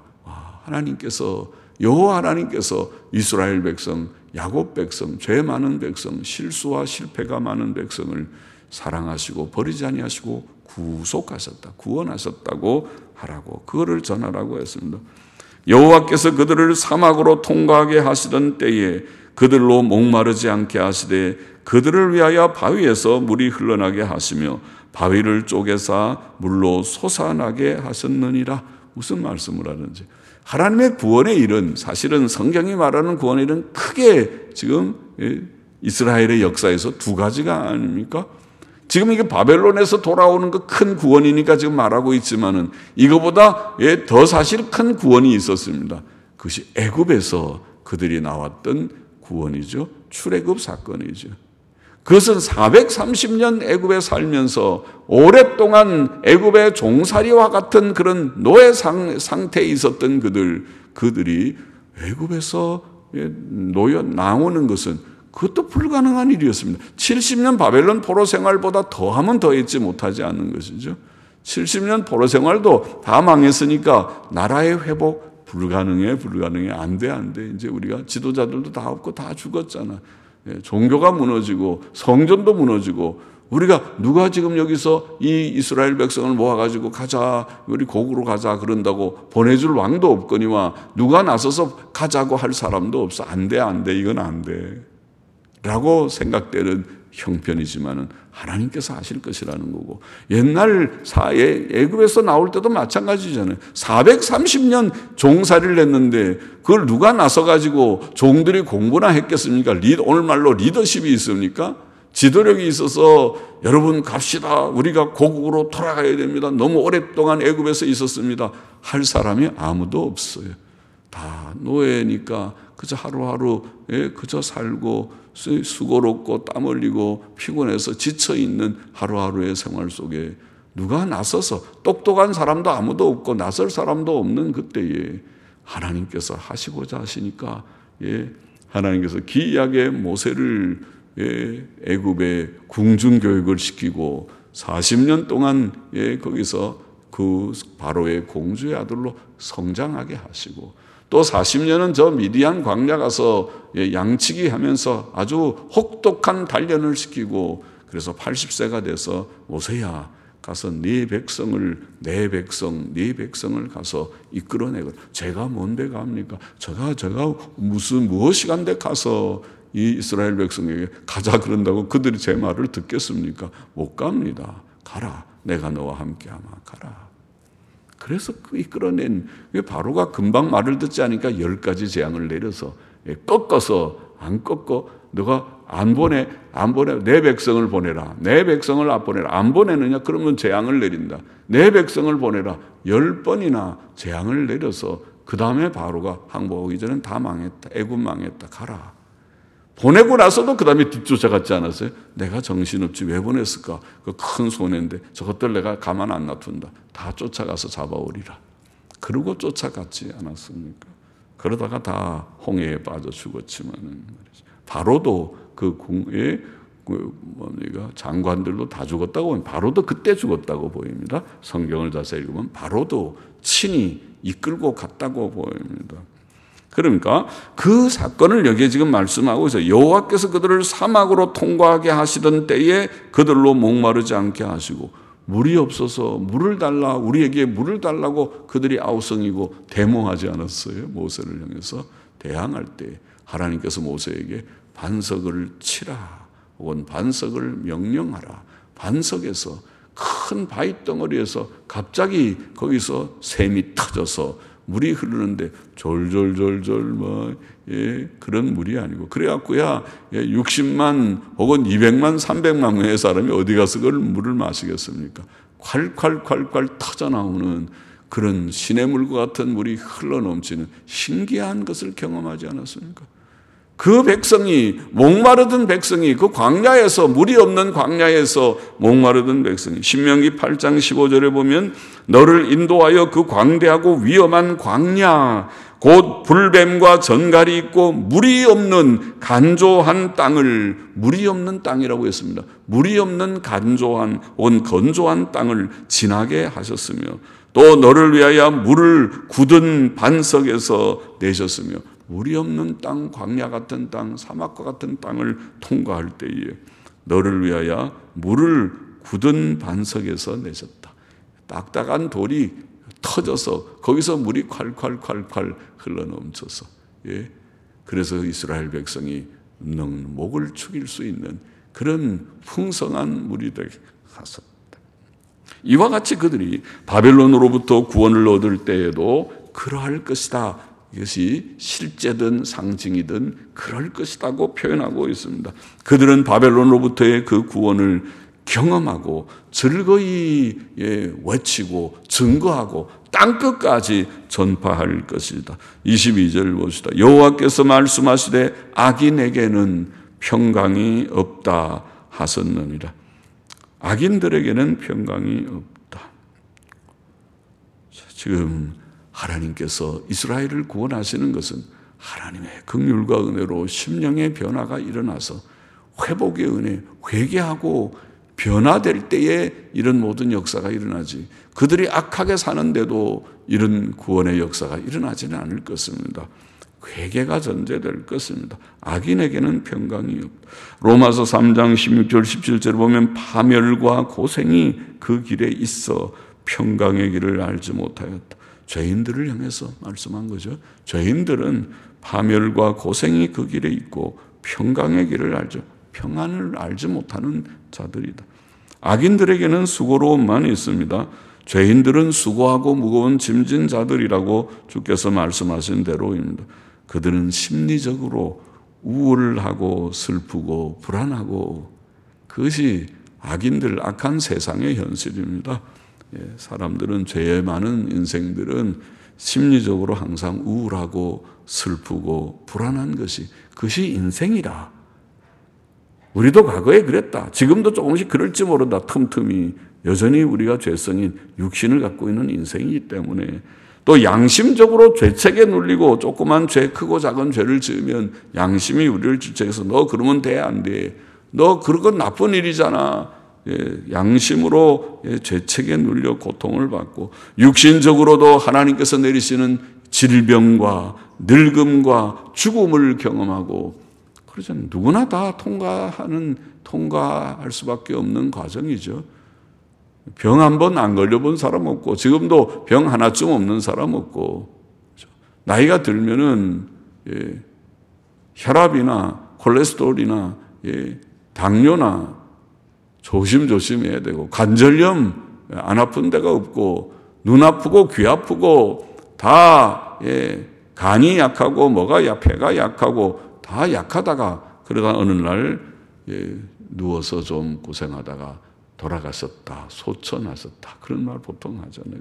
Speaker 1: 하나님께서, 여호와 하나님께서 이스라엘 백성, 야곱 백성, 죄 많은 백성, 실수와 실패가 많은 백성을 사랑하시고 버리지 아니하시고 구속하셨다, 구원하셨다고 하라고, 그거를 전하라고 했습니다. 여호와께서 그들을 사막으로 통과하게 하시던 때에 그들로 목마르지 않게 하시되 그들을 위하여 바위에서 물이 흘러나게 하시며 바위를 쪼개사 물로 솟아나게 하셨느니라. 무슨 말씀을 하는지. 하나님의 구원의 일은, 사실은 성경이 말하는 구원의 일은 크게 지금 이스라엘의 역사에서 두 가지가 아닙니까? 지금 이게 바벨론에서 돌아오는 그 큰 구원이니까 지금 말하고 있지만은 이거보다 더 사실 큰 구원이 있었습니다. 그것이 애굽에서 그들이 나왔던 구원이죠. 출애굽 사건이죠. 그것은 사백삼십 년 애굽에 살면서 오랫동안 애굽의 종살이와 같은 그런 노예 상태에 있었던 그들, 그들이 애굽에서 놓여 나오는 것은 그것도 불가능한 일이었습니다. 칠십 년 바벨론 포로 생활보다 더하면 더했지 못하지 않는 것이죠. 칠십 년 포로 생활도 다 망했으니까 나라의 회복 불가능해, 불가능해, 안 돼, 안 돼. 이제 우리가 지도자들도 다 없고 다 죽었잖아. 종교가 무너지고 성전도 무너지고, 우리가 누가 지금 여기서 이 이스라엘 백성을 모아가지고 가자, 우리 고국으로 가자 그런다고 보내줄 왕도 없거니와 누가 나서서 가자고 할 사람도 없어. 안 돼, 안 돼, 이건 안 돼 라고 생각되는 형편이지만은 하나님께서 하실 것이라는 거고, 옛날 사회 애굽에서 나올 때도 마찬가지잖아요. 사백삼십 년 종살이를 했는데 그걸 누가 나서 가지고 종들이 공부나 했겠습니까? 리더, 오늘 말로 리더십이 있습니까? 지도력이 있어서 여러분 갑시다, 우리가 고국으로 돌아가야 됩니다, 너무 오랫동안 애굽에서 있었습니다 할 사람이 아무도 없어요. 다 노예니까 그저 하루하루 그저 살고 수고롭고 땀 흘리고 피곤해서 지쳐있는 하루하루의 생활 속에 누가 나서서, 똑똑한 사람도 아무도 없고 나설 사람도 없는 그때에 하나님께서 하시고자 하시니까, 예, 하나님께서 기이하게 모세를 예, 애굽에 궁중교육을 시키고 사십 년 동안 예, 거기서 그 바로의 공주의 아들로 성장하게 하시고, 또 사십 년은 저 미디안 광야 가서 양치기 하면서 아주 혹독한 단련을 시키고, 그래서 팔십 세가 돼서 모세야 가서 네 백성을, 내 백성, 네 백성을 가서 이끌어내고, 제가 뭔데 갑니까? 제가 제가 무슨 무엇이 간데 가서 이 이스라엘 백성에게 가자 그런다고 그들이 제 말을 듣겠습니까? 못 갑니다. 가라, 내가 너와 함께하마, 가라. 그래서 그 이끌어낸, 바로가 금방 말을 듣지 않으니까 열 가지 재앙을 내려서 꺾어서, 안 꺾어, 너가 안 보내, 안 보내, 내 백성을 보내라, 내 백성을 안 보내라. 안 보내느냐? 그러면 재앙을 내린다. 내 백성을 보내라. 열 번이나 재앙을 내려서 그 다음에 바로가 항복하기 전엔 다 망했다, 애굽 망했다, 가라. 보내고 나서도 그 다음에 뒤쫓아갔지 않았어요? 내가 정신없지 왜 보냈을까? 그 큰 손해인데 저것들 내가 가만 안 놔둔다. 다 쫓아가서 잡아오리라. 그러고 쫓아갔지 않았습니까? 그러다가 다 홍해에 빠져 죽었지만은 바로도 그 궁의 그 뭡니까 장관들도 다 죽었다고 보면, 바로도 그때 죽었다고 보입니다. 성경을 자세히 읽으면 바로도 친히 이끌고 갔다고 보입니다. 그러니까 그 사건을 여기에 지금 말씀하고 있어요. 여호와께서 그들을 사막으로 통과하게 하시던 때에 그들로 목마르지 않게 하시고 물이 없어서 물을 달라 우리에게 물을 달라고 그들이 아우성이고 데모하지 않았어요. 모세를 향해서 대항할 때 하나님께서 모세에게 반석을 치라 혹은 반석을 명령하라. 반석에서 큰 바위 덩어리에서 갑자기 거기서 샘이 터져서 물이 흐르는데 졸졸졸졸 뭐 예, 그런 물이 아니고 그래갖고야 예, 육십만 혹은 이백만 삼백만 명의 사람이 어디 가서 그걸 물을 마시겠습니까? 콸콸콸콸 터져 나오는 그런 시냇물과 같은 물이 흘러넘치는 신기한 것을 경험하지 않았습니까? 그 백성이 목마르던 백성이 그 광야에서 물이 없는 광야에서 목마르던 백성이 신명기 팔 장 십오 절에 보면 너를 인도하여 그 광대하고 위험한 광야 곧 불뱀과 전갈이 있고 물이 없는 간조한 땅을 물이 없는 땅이라고 했습니다. 물이 없는 간조한 혹은 건조한 땅을 지나게 하셨으며 또 너를 위하여 물을 굳은 반석에서 내셨으며 물이 없는 땅, 광야 같은 땅, 사막과 같은 땅을 통과할 때에 너를 위하여 물을 굳은 반석에서 내셨다. 딱딱한 돌이 터져서 거기서 물이 콸콸콸콸 흘러넘쳐서 예. 그래서 이스라엘 백성이 능 목을 축일 수 있는 그런 풍성한 물이 되게 하셨다. 이와 같이 그들이 바벨론으로부터 구원을 얻을 때에도 그러할 것이다. 이것이 실제든 상징이든 그럴 것이라고 표현하고 있습니다. 그들은 바벨론으로부터의 그 구원을 경험하고 즐거이 외치고 증거하고 땅끝까지 전파할 것이다. 이십이 절 봅시다. 여호와께서 말씀하시되 악인에게는 평강이 없다 하셨느니라. 악인들에게는 평강이 없다. 지금 하나님께서 이스라엘을 구원하시는 것은 하나님의 긍휼과 은혜로 심령의 변화가 일어나서 회복의 은혜, 회개하고 변화될 때에 이런 모든 역사가 일어나지 그들이 악하게 사는데도 이런 구원의 역사가 일어나지는 않을 것입니다. 회개가 전제될 것입니다. 악인에게는 평강이 없다. 로마서 삼 장 십육 절 십칠 절을 보면 파멸과 고생이 그 길에 있어 평강의 길을 알지 못하였다. 죄인들을 향해서 말씀한 거죠. 죄인들은 파멸과 고생이 그 길에 있고 평강의 길을 알죠. 평안을 알지 못하는 자들이다. 악인들에게는 수고로움만 있습니다. 죄인들은 수고하고 무거운 짐진 자들이라고 주께서 말씀하신 대로입니다. 그들은 심리적으로 우울하고 슬프고 불안하고 그것이 악인들, 악한 세상의 현실입니다. 예, 사람들은 죄에 많은 인생들은 심리적으로 항상 우울하고 슬프고 불안한 것이 그것이 인생이라. 우리도 과거에 그랬다. 지금도 조금씩 그럴지 모른다. 틈틈이 여전히 우리가 죄성인 육신을 갖고 있는 인생이기 때문에 또 양심적으로 죄책에 눌리고 조그만 죄, 크고 작은 죄를 지으면 양심이 우리를 질책해서 너 그러면 돼, 안 돼. 너 그런 건 나쁜 일이잖아. 예, 양심으로 예, 죄책에 눌려 고통을 받고 육신적으로도 하나님께서 내리시는 질병과 늙음과 죽음을 경험하고 그러잖아요. 누구나 다 통과하는 통과할 수밖에 없는 과정이죠. 병 한 번 안 걸려본 사람 없고 지금도 병 하나쯤 없는 사람 없고 나이가 들면은 예, 혈압이나 콜레스테롤이나 예, 당뇨나 조심조심해야 되고 관절염 안 아픈 데가 없고 눈 아프고 귀 아프고 다 예, 간이 약하고 뭐가 약, 폐가 약하고 다 약하다가 그러다 어느 날 예, 누워서 좀 고생하다가 돌아가셨다, 소천하셨다 그런 말 보통 하잖아요.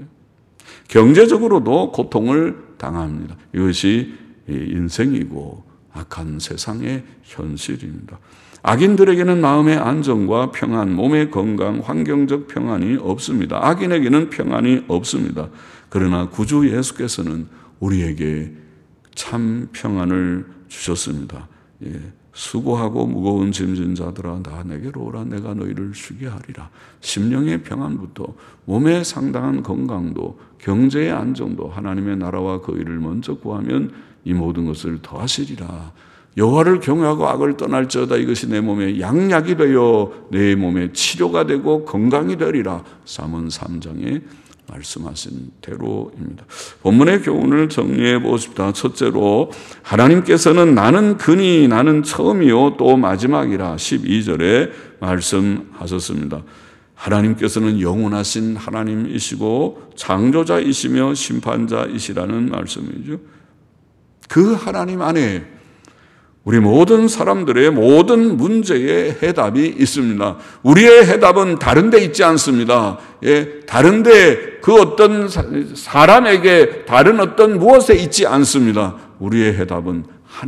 Speaker 1: 경제적으로도 고통을 당합니다. 이것이 인생이고 악한 세상의 현실입니다. 악인들에게는 마음의 안정과 평안, 몸의 건강, 환경적 평안이 없습니다. 악인에게는 평안이 없습니다. 그러나 구주 예수께서는 우리에게 참 평안을 주셨습니다. 예, 수고하고 무거운 짐진 자들아 나 내게로 오라 내가 너희를 쉬게 하리라. 심령의 평안부터 몸의 상당한 건강도 경제의 안정도 하나님의 나라와 그 일을 먼저 구하면 이 모든 것을 더하시리라. 여호와를 경외하고 악을 떠날지어다. 이것이 내 몸에 양약이 되어 내 몸에 치료가 되고 건강이 되리라. 잠언 삼 장에 말씀하신 대로입니다. 본문의 교훈을 정리해 보십시다. 첫째로 하나님께서는 나는 근이 나는 처음이요 또 마지막이라 십이 절에 말씀하셨습니다. 하나님께서는 영원하신 하나님이시고 창조자이시며 심판자이시라는 말씀이죠. 그 하나님 안에 우리 모든 사람들의 모든 문제의 해답이 있습니다. 우리의 해답은 다른 데 있지 않습니다. 예, 다른 데 그 어떤 사람에게 다른 어떤 무엇에 있지 않습니다. 우리의 해답은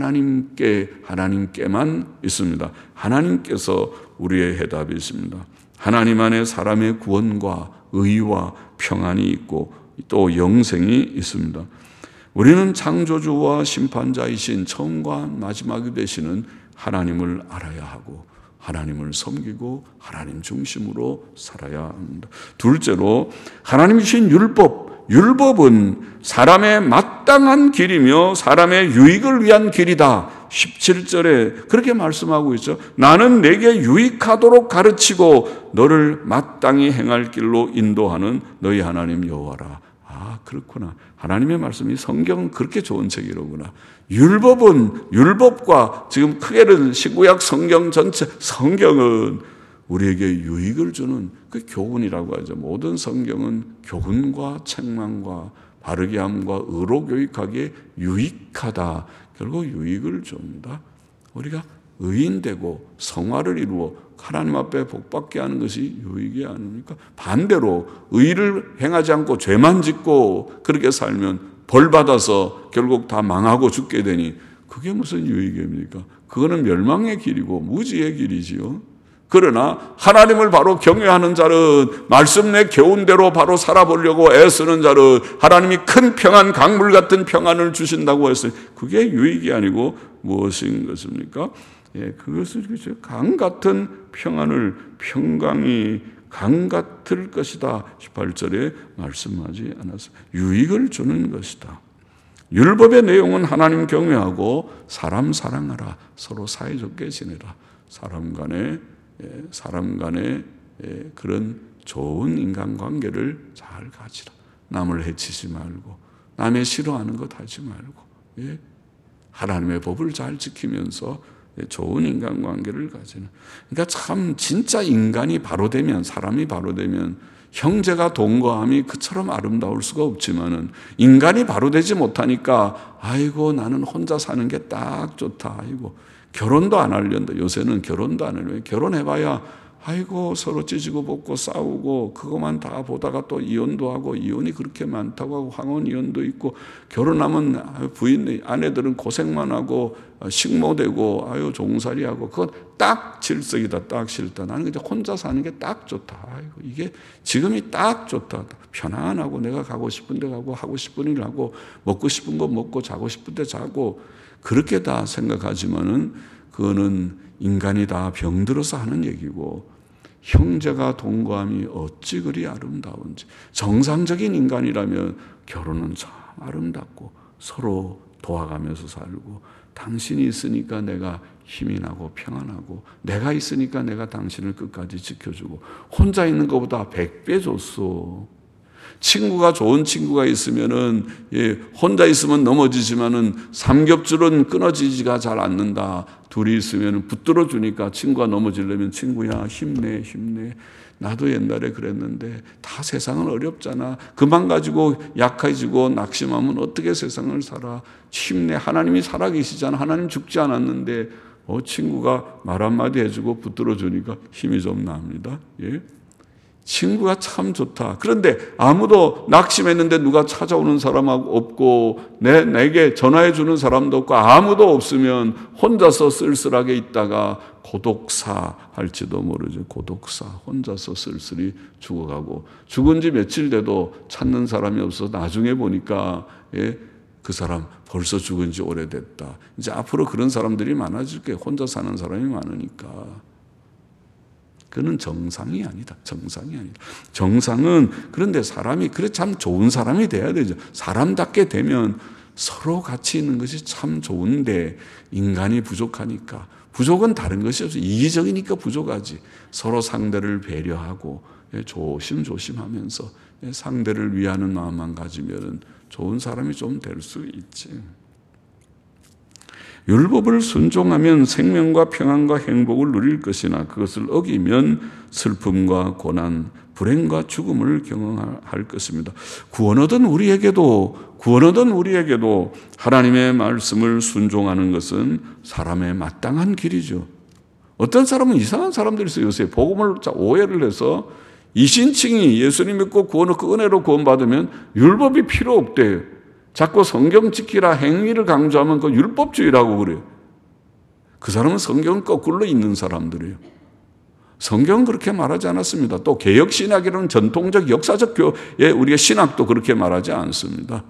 Speaker 1: 하나님께, 하나님께만 있습니다. 하나님께서 우리의 해답이 있습니다. 하나님 안에 사람의 구원과 의와 평안이 있고 또 영생이 있습니다. 우리는 창조주와 심판자이신 처음과 마지막이 되시는 하나님을 알아야 하고 하나님을 섬기고 하나님 중심으로 살아야 합니다. 둘째로 하나님이 주신 율법, 율법은 사람의 마땅한 길이며 사람의 유익을 위한 길이다. 십칠 절에 그렇게 말씀하고 있죠. 나는 내게 유익하도록 가르치고 너를 마땅히 행할 길로 인도하는 너희 하나님 여호와라. 아, 그렇구나. 하나님의 말씀이 성경은 그렇게 좋은 책이로구나. 율법은, 율법과 지금 크게는 신구약 성경 전체, 성경은 우리에게 유익을 주는 그 교훈이라고 하죠. 모든 성경은 교훈과 책망과 바르게 함과 의로 교육하기에 유익하다. 결국 유익을 줍니다. 우리가 의인되고 성화를 이루어 하나님 앞에 복받게 하는 것이 유익이 아닙니까? 반대로 의를 행하지 않고 죄만 짓고 그렇게 살면 벌 받아서 결국 다 망하고 죽게 되니 그게 무슨 유익입니까? 그거는 멸망의 길이고 무지의 길이지요. 그러나 하나님을 바로 경외하는 자는 말씀 내 교훈대로 바로 살아보려고 애쓰는 자는 하나님이 큰 평안, 강물 같은 평안을 주신다고 했어요. 그게 유익이 아니고 무엇인 것입니까? 예, 그것을 강 같은 평안을 평강이 강 같을 것이다. 십팔 절에 말씀하지 않았어요. 유익을 주는 것이다. 율법의 내용은 하나님 경외하고 사람 사랑하라. 서로 사이좋게 지내라. 사람 간에 사람 간에 그런 좋은 인간관계를 잘 가지라. 남을 해치지 말고 남의 싫어하는 것 하지 말고 하나님의 법을 잘 지키면서 좋은 인간관계를 가지는. 그러니까 참 진짜 인간이 바로 되면, 사람이 바로 되면 형제가 동거함이 그처럼 아름다울 수가 없지만은 인간이 바로 되지 못하니까 아이고 나는 혼자 사는 게 딱 좋다. 아이고 결혼도 안 하려는데 요새는 결혼도 안 해요. 결혼해봐야 아이고 서로 찢고 볶고 싸우고 그것만 다 보다가 또 이혼도 하고 이혼이 그렇게 많다고 하고 황혼 이혼도 있고 결혼하면 부인 아내들은 고생만 하고 식모되고 아유 종살이하고 그건 딱 질색이다. 딱 싫다. 나는 이제 혼자 사는 게 딱 좋다. 아이고 이게 지금이 딱 좋다. 편안하고 내가 가고 싶은 데 가고 하고 싶은 일 하고 먹고 싶은 거 먹고 자고 싶은 데 자고 그렇게 다 생각하지만은 그거는 인간이 다 병들어서 하는 얘기고 형제가 동거함이 어찌 그리 아름다운지. 정상적인 인간이라면 결혼은 참 아름답고 서로 도와가면서 살고 당신이 있으니까 내가 힘이 나고 평안하고 내가 있으니까 내가 당신을 끝까지 지켜주고 혼자 있는 것보다 백 배 좋소. 친구가 좋은 친구가 있으면은 예, 혼자 있으면 넘어지지만은 삼겹줄은 끊어지지가 잘 않는다. 둘이 있으면 붙들어 주니까 친구가 넘어지려면 친구야 힘내 힘내. 나도 옛날에 그랬는데 다 세상은 어렵잖아. 그만 가지고 약해지고 낙심하면 어떻게 세상을 살아. 힘내. 하나님이 살아계시잖아. 하나님 죽지 않았는데 어, 친구가 말 한마디 해주고 붙들어 주니까 힘이 좀 납니다. 예. 친구가 참 좋다. 그런데 아무도 낙심했는데 누가 찾아오는 사람하고 없고 내, 내게 전화해 주는 사람도 없고 아무도 없으면 혼자서 쓸쓸하게 있다가 고독사 할지도 모르죠. 고독사. 혼자서 쓸쓸히 죽어가고 죽은 지 며칠 돼도 찾는 사람이 없어서 나중에 보니까 예, 그 사람 벌써 죽은 지 오래됐다. 이제 앞으로 그런 사람들이 많아질 거예요. 혼자 사는 사람이 많으니까. 그는 정상이 아니다. 정상이 아니다. 정상은 그런데 사람이 그래 참 좋은 사람이 돼야 되죠. 사람답게 되면 서로 같이 있는 것이 참 좋은데 인간이 부족하니까, 부족은 다른 것이 없어요. 이기적이니까 부족하지. 서로 상대를 배려하고 조심조심하면서 상대를 위하는 마음만 가지면 좋은 사람이 좀 될 수 있지. 율법을 순종하면 생명과 평안과 행복을 누릴 것이나 그것을 어기면 슬픔과 고난, 불행과 죽음을 경험할 것입니다. 구원 얻은 우리에게도 구원 얻은 우리에게도 하나님의 말씀을 순종하는 것은 사람의 마땅한 길이죠. 어떤 사람은 이상한 사람들이 있어요. 요새 복음을 오해를 해서 이신칭이 예수님 믿고 구원 얻고 은혜로 구원받으면 율법이 필요 없대요. 자꾸 성경 지키라 행위를 강조하면 그 율법주의라고 그래요. 그 사람은 성경은 거꾸로 읽는 사람들이에요. 성경은 그렇게 말하지 않았습니다. 또 개혁신학이라는 전통적 역사적 교회 우리가 신학도 그렇게 말하지 않습니다.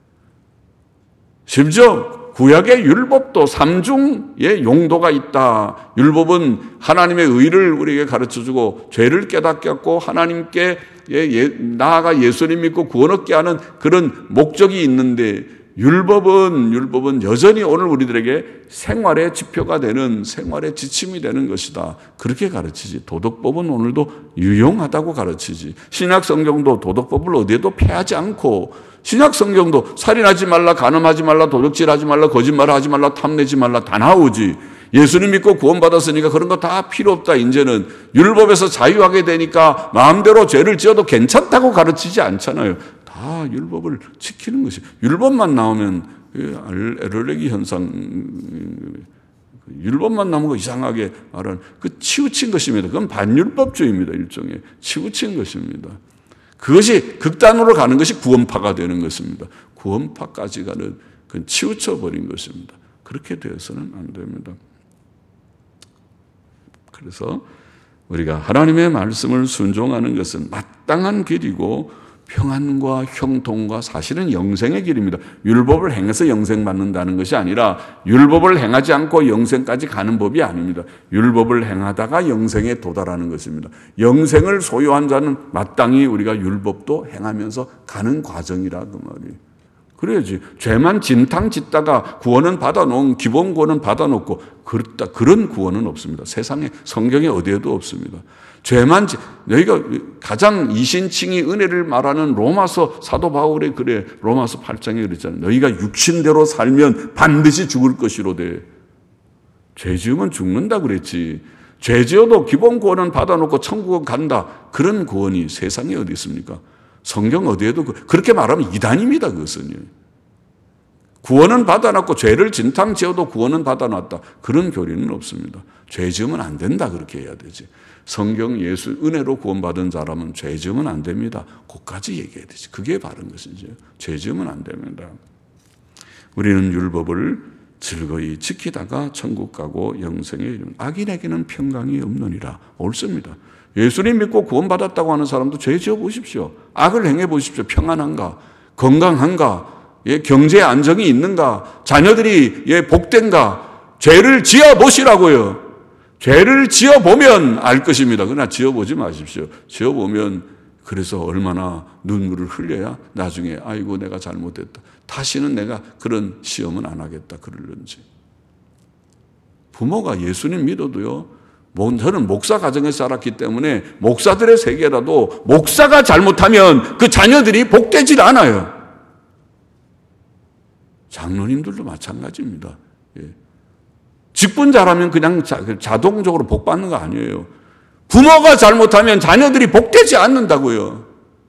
Speaker 1: 심지어 구약의 율법도 삼중의 용도가 있다. 율법은 하나님의 의를 우리에게 가르쳐주고 죄를 깨닫게 하고 하나님께 나아가 예수님 믿고 구원 얻게 하는 그런 목적이 있는데, 율법은 율법은 여전히 오늘 우리들에게 생활의 지표가 되는, 생활의 지침이 되는 것이다. 그렇게 가르치지. 도덕법은 오늘도 유용하다고 가르치지. 신약 성경도 도덕법을 어디에도 폐하지 않고, 신약 성경도 살인하지 말라, 간음하지 말라, 도적질하지 말라, 거짓말하지 말라, 탐내지 말라 다 나오지. 예수님 믿고 구원받았으니까 그런 거 다 필요 없다. 이제는 율법에서 자유하게 되니까 마음대로 죄를 지어도 괜찮다고 가르치지 않잖아요. 다 율법을 지키는 것이. 율법만 나오면 에럴레기 현상, 율법만 나오면 이상하게 말하는 그 치우친 것입니다. 그건 반율법주의입니다. 일종의 치우친 것입니다. 그것이 극단으로 가는 것이 구원파가 되는 것입니다. 구원파까지 가는 그건 치우쳐버린 것입니다. 그렇게 되어서는 안 됩니다. 그래서 우리가 하나님의 말씀을 순종하는 것은 마땅한 길이고 평안과 형통과 사실은 영생의 길입니다. 율법을 행해서 영생 받는다는 것이 아니라 율법을 행하지 않고 영생까지 가는 법이 아닙니다. 율법을 행하다가 영생에 도달하는 것입니다. 영생을 소유한 자는 마땅히 우리가 율법도 행하면서 가는 과정이라 그 말이에요. 그래야지. 죄만 진탕 짓다가 구원은 받아놓은, 기본 구원은 받아놓고 그렇다, 그런 구원은 없습니다. 세상에, 성경에 어디에도 없습니다. 죄만, 너희가 가장 이신칭이 은혜를 말하는 로마서 사도 바울이 그래, 로마서 팔 장에 그랬잖아요. 너희가 육신대로 살면 반드시 죽을 것이로되. 죄 지으면 죽는다 그랬지. 죄 지어도 기본 구원은 받아놓고 천국은 간다. 그런 구원이 세상에 어디 있습니까? 성경 어디에도 그렇게 말하면 이단입니다. 그것은요. 구원은 받아놨고 죄를 진탕 지어도 구원은 받아놨다. 그런 교리는 없습니다. 죄 지으면 안 된다. 그렇게 해야 되지. 성경 예수 은혜로 구원받은 사람은 죄 지으면 안 됩니다. 그것까지 얘기해야 되지. 그게 바른 것이죠. 죄 지으면 안 됩니다. 우리는 율법을 즐거이 지키다가 천국 가고 영생에 이르는 악인에게는 평강이 없느니라. 옳습니다. 예수님 믿고 구원받았다고 하는 사람도 죄 지어 보십시오. 악을 행해 보십시오. 평안한가? 건강한가? 예, 경제 안정이 있는가? 자녀들이 예, 복된가? 죄를 지어 보시라고요. 죄를 지어 보면 알 것입니다. 그러나 지어 보지 마십시오. 지어 보면 그래서 얼마나 눈물을 흘려야 나중에 아이고 내가 잘못했다. 다시는 내가 그런 시험은 안 하겠다 그러는지. 부모가 예수님 믿어도요. 저는 목사 가정에서 자랐기 때문에 목사들의 세계라도 목사가 잘못하면 그 자녀들이 복되질 않아요. 장로님들도 마찬가지입니다. 예. 직분 잘하면 그냥 자동적으로 복 받는 거 아니에요. 부모가 잘못하면 자녀들이 복되지 않는다고요.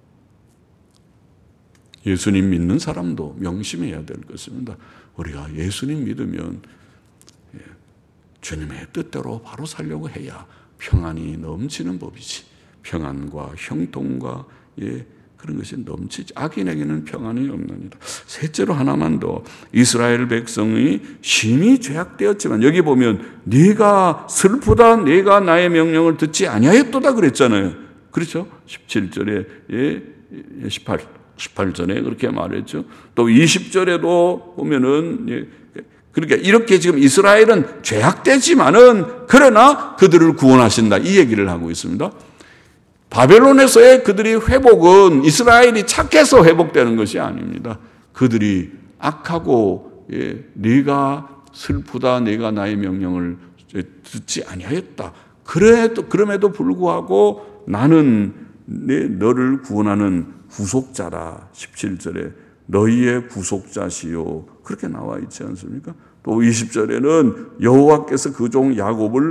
Speaker 1: 예수님 믿는 사람도 명심해야 될 것입니다. 우리가 예수님 믿으면 주님의 뜻대로 바로 살려고 해야 평안이 넘치는 법이지. 평안과 형통과 예, 그런 것이 넘치지. 악인에게는 평안이 없느니라. 셋째로 하나만 더. 이스라엘 백성이 심히 죄악되었지만 여기 보면 네가 슬프다, 네가 나의 명령을 듣지 아니하였도다 그랬잖아요. 그렇죠? 십칠 절에 예, 십팔, 십팔 절에 그렇게 말했죠. 또 이십 절에도 보면은 예, 그러니까 이렇게 지금 이스라엘은 죄악되지만은 그러나 그들을 구원하신다 이 얘기를 하고 있습니다. 바벨론에서의 그들이 회복은 이스라엘이 착해서 회복되는 것이 아닙니다. 그들이 악하고 예, 네가 슬프다, 네가 나의 명령을 듣지 아니하였다. 그래도 그럼에도 불구하고 나는 내 너를 구원하는 구속자라. 십칠 절에 너희의 구속자시요. 그렇게 나와 있지 않습니까? 또 이십 절에는 여호와께서 그 종 야곱을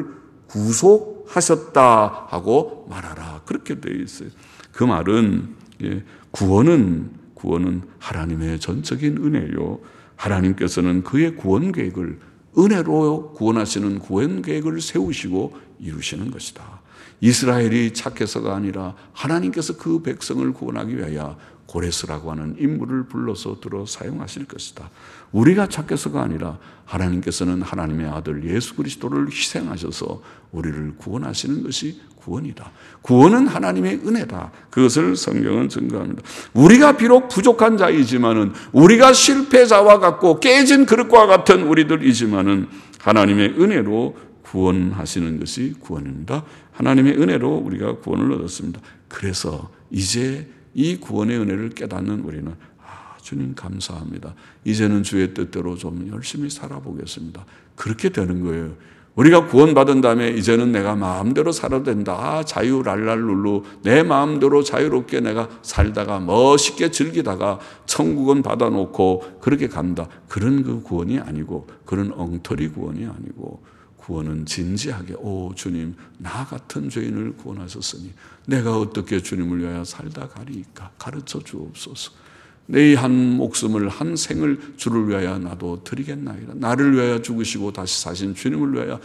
Speaker 1: 구속하셨다 하고 말하라. 그렇게 되어 있어요. 그 말은 예, 구원은 구원은 하나님의 전적인 은혜요. 하나님께서는 그의 구원 계획을 은혜로 구원하시는 구원 계획을 세우시고 이루시는 것이다. 이스라엘이 착해서가 아니라 하나님께서 그 백성을 구원하기 위하여 고레스라고 하는 인물을 불러서 들어 사용하실 것이다. 우리가 착해서가 아니라 하나님께서는 하나님의 아들 예수 그리스도를 희생하셔서 우리를 구원하시는 것이 구원이다. 구원은 하나님의 은혜다. 그것을 성경은 증거합니다. 우리가 비록 부족한 자이지만은, 우리가 실패자와 같고 깨진 그릇과 같은 우리들이지만은 하나님의 은혜로 구원하시는 것이 구원입니다. 하나님의 은혜로 우리가 구원을 얻었습니다. 그래서 이제 이 구원의 은혜를 깨닫는 우리는 아, 주님 감사합니다. 이제는 주의 뜻대로 좀 열심히 살아보겠습니다. 그렇게 되는 거예요. 우리가 구원받은 다음에 이제는 내가 마음대로 살아도 된다. 아, 자유 랄랄룰루. 내 마음대로 자유롭게 내가 살다가 멋있게 즐기다가 천국은 받아놓고 그렇게 간다. 그런 그 구원이 아니고, 그런 엉터리 구원이 아니고, 구원은 진지하게 오 주님, 나 같은 죄인을 구원하셨으니 내가 어떻게 주님을 위하여 살다 가리이까? 가르쳐 주옵소서. 내 한 목숨을, 한 생을 주를 위하여 나도 드리겠나이다. 나를 위하여 죽으시고 다시 사신 주님을 위하여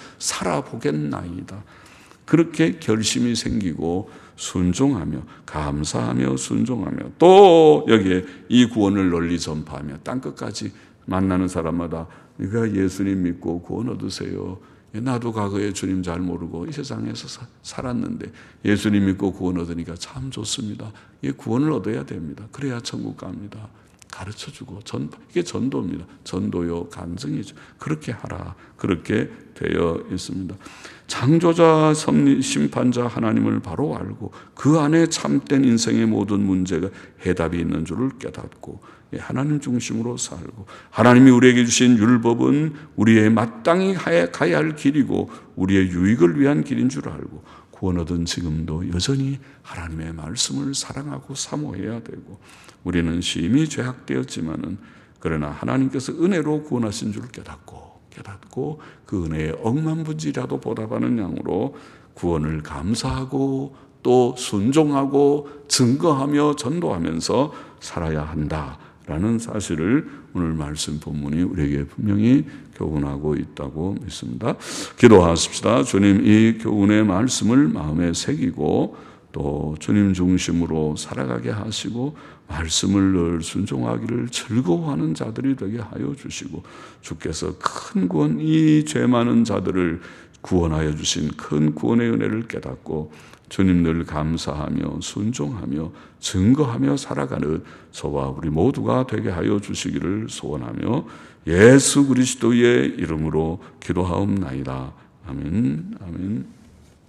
Speaker 1: 살아보겠나이다. 그렇게 결심이 생기고 순종하며 감사하며 순종하며 또 여기에 이 구원을 널리 전파하며 땅끝까지 만나는 사람마다 네가 예수님 믿고 구원 얻으세요. 나도 과거에 주님 잘 모르고 이 세상에서 살았는데 예수님 믿고 구원 얻으니까 참 좋습니다. 이 구원을 얻어야 됩니다. 그래야 천국 갑니다. 가르쳐주고 전 이게 전도입니다. 전도요 간증이죠. 그렇게 하라. 그렇게 되어 있습니다. 창조자, 섭리, 심판자 하나님을 바로 알고 그 안에 참된 인생의 모든 문제가 해답이 있는 줄을 깨닫고 하나님 중심으로 살고, 하나님이 우리에게 주신 율법은 우리의 마땅히 가야 할 길이고 우리의 유익을 위한 길인 줄 알고, 구원 얻은 지금도 여전히 하나님의 말씀을 사랑하고 사모해야 되고, 우리는 심히 죄악되었지만은 그러나 하나님께서 은혜로 구원하신 줄 깨닫고 깨닫고 그 은혜에 억만분지라도 보답하는 양으로 구원을 감사하고 또 순종하고 증거하며 전도하면서 살아야 한다라는 사실을 오늘 말씀 본문이 우리에게 분명히 교훈하고 있다고 믿습니다. 기도하십시다. 주님, 이 교훈의 말씀을 마음에 새기고 또 주님 중심으로 살아가게 하시고 말씀을 늘 순종하기를 즐거워하는 자들이 되게 하여 주시고, 주께서 큰 구원, 이 죄 많은 자들을 구원하여 주신 큰 구원의 은혜를 깨닫고 주님 늘 감사하며 순종하며 증거하며 살아가는 저와 우리 모두가 되게 하여 주시기를 소원하며 예수 그리스도의 이름으로 기도하옵나이다. 아멘. 아멘.